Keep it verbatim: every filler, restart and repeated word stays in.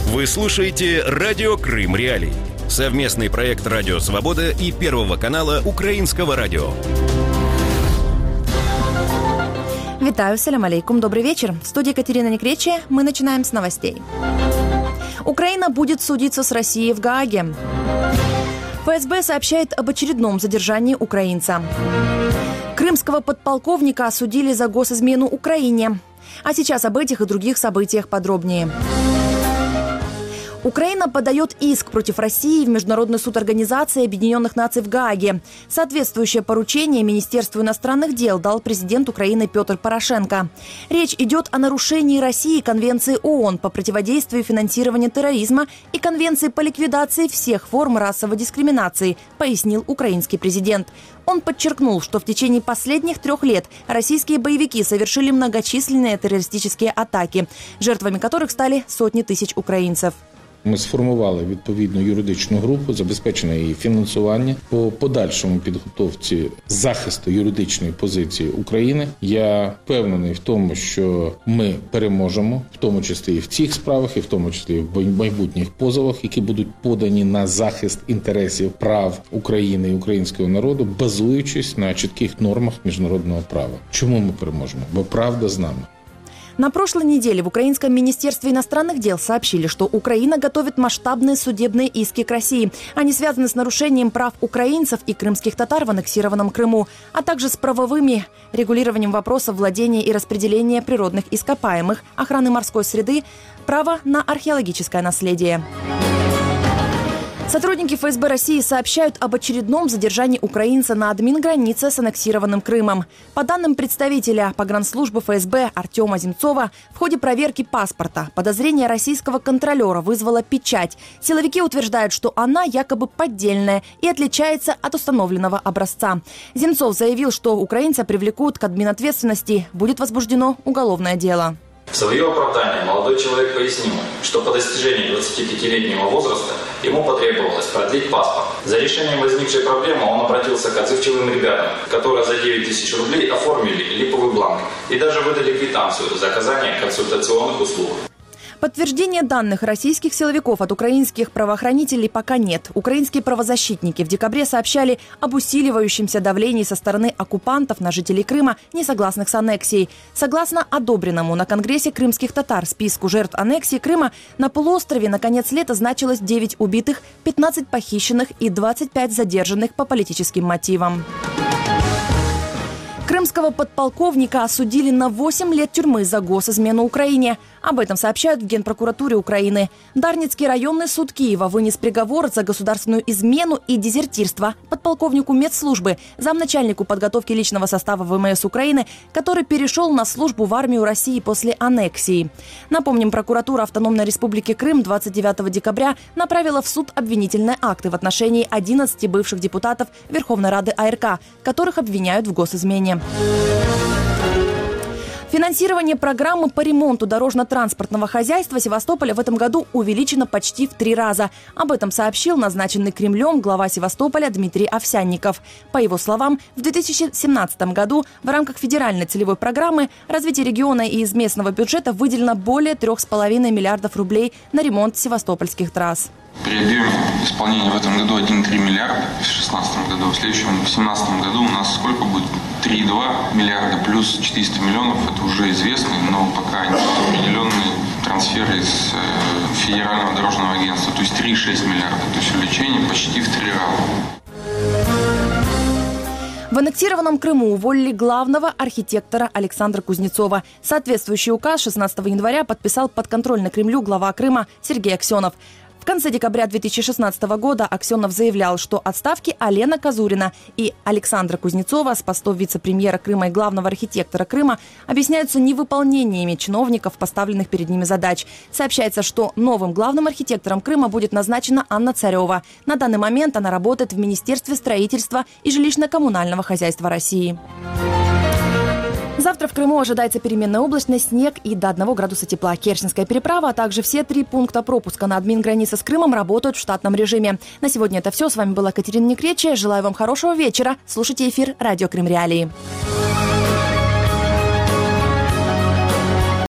Вы слушаете «Радио Крым Реалии». Совместный проект «Радио Свобода» и Первого канала Украинского радио. Витаю, салям алейкум, добрый вечер. В студии Катерина Некречия. Мы начинаем с новостей. Украина будет судиться с Россией в Гааге. ФСБ сообщает об очередном задержании украинца. Крымского подполковника осудили за госизмену Украине. А сейчас об этих и других событиях подробнее. Украина подает иск против России в Международный суд Организации Объединенных Наций в Гааге. Соответствующее поручение Министерству иностранных дел дал президент Украины Петр Порошенко. Речь идет о нарушении России Конвенции ООН по противодействию финансированию терроризма и Конвенции по ликвидации всех форм расовой дискриминации, пояснил украинский президент. Он подчеркнул, что в течение последних трех лет российские боевики совершили многочисленные террористические атаки, жертвами которых стали сотни тисяч українців. Ми сформували відповідну юридичну групу, забезпечено її фінансування по подальшому підготовці захисту юридичної позиції України. Я впевнений в тому, що ми переможемо, в тому числі і в цих справах, і в тому числі і в майбутніх позовах, які будуть подані на захист інтересів прав України і українського народу, базуючись на чітких нормах міжнародного права. Чому ми переможемо? Бо правда з нами. На прошлой неделе в Украинском министерстве иностранных дел сообщили, что Украина готовит масштабные судебные иски к России. Они связаны с нарушением прав украинцев и крымских татар в аннексированном Крыму, а также с правовыми регулированием вопросов владения и распределения природных ископаемых, охраны морской среды, права на археологическое наследие. Сотрудники ФСБ России сообщают об очередном задержании украинца на админгранице с аннексированным Крымом. По данным представителя погранслужбы ФСБ Артема Земцова, в ходе проверки паспорта подозрение российского контролера вызвало печать. Силовики утверждают, что она якобы поддельная и отличается от установленного образца. Земцов заявил, что украинца привлекут к админответственности, будет возбуждено уголовное дело. В свое оправдание молодой человек пояснил, что по достижении двадцатипятилетнего возраста ему потребовалось продлить паспорт. За решением возникшей проблемы он обратился к отзывчивым ребятам, которые за девять тысяч рублей оформили липовый бланк и даже выдали квитанцию за оказание консультационных услуг. Подтверждения данных российских силовиков от украинских правоохранителей пока нет. Украинские правозащитники в декабре сообщали об усиливающемся давлении со стороны оккупантов на жителей Крыма, не согласных с аннексией. Согласно одобренному на Конгрессе крымских татар списку жертв аннексии Крыма, на полуострове на конец лета значилось девять убитых, пятнадцать похищенных и двадцать пять задержанных по политическим мотивам. Крымского подполковника осудили на восемь лет тюрьмы за госизмену Украине. Об этом сообщают в Генпрокуратуре Украины. Дарницкий районный суд Киева вынес приговор за государственную измену и дезертирство подполковнику медслужбы, замначальнику подготовки личного состава ВМС Украины, который перешел на службу в армию России после аннексии. Напомним, прокуратура Автономной Республики Крым двадцать девятого декабря направила в суд обвинительные акты в отношении одиннадцати бывших депутатов Верховной Рады АРК, которых обвиняют в госизмене. Финансирование программы по ремонту дорожно-транспортного хозяйства Севастополя в этом году увеличено почти в три раза. Об этом сообщил назначенный Кремлем глава Севастополя Дмитрий Овсянников. По его словам, в две тысячи семнадцатом году в рамках федеральной целевой программы развития региона и из местного бюджета выделено более трех с половиной миллиардов рублей на ремонт севастопольских трасс. При объеме исполнения в этом году один целых три миллиарда, в две тысячи шестнадцатом году, в следующем, в две тысячи семнадцатом году у нас сколько будет? три целых два миллиарда плюс четыреста миллионов, это уже известно, но пока не определенный трансфер из э, Федерального дорожного агентства, то есть три целых шесть миллиарда, то есть увеличение почти в три раза. В аннексированном Крыму уволили главного архитектора Александра Кузнецова. Соответствующий указ шестнадцатого января подписал подконтрольный Кремлю глава Крыма Сергей Аксенов. В конце декабря две тысячи шестнадцатого года Аксенов заявлял, что отставки Алена Казурина и Александра Кузнецова с постов вице-премьера Крыма и главного архитектора Крыма объясняются невыполнениями чиновников поставленных перед ними задач. Сообщается, что новым главным архитектором Крыма будет назначена Анна Царева. На данный момент она работает в Министерстве строительства и жилищно-коммунального хозяйства России. Завтра в Крыму ожидается переменная облачность, снег и до одного градуса тепла. Керченская переправа, а также все три пункта пропуска на админгранице с Крымом работают в штатном режиме. На сегодня это все. С вами была Катерина Некречия. Желаю вам хорошего вечера. Слушайте эфир «Радио Крым Реалии».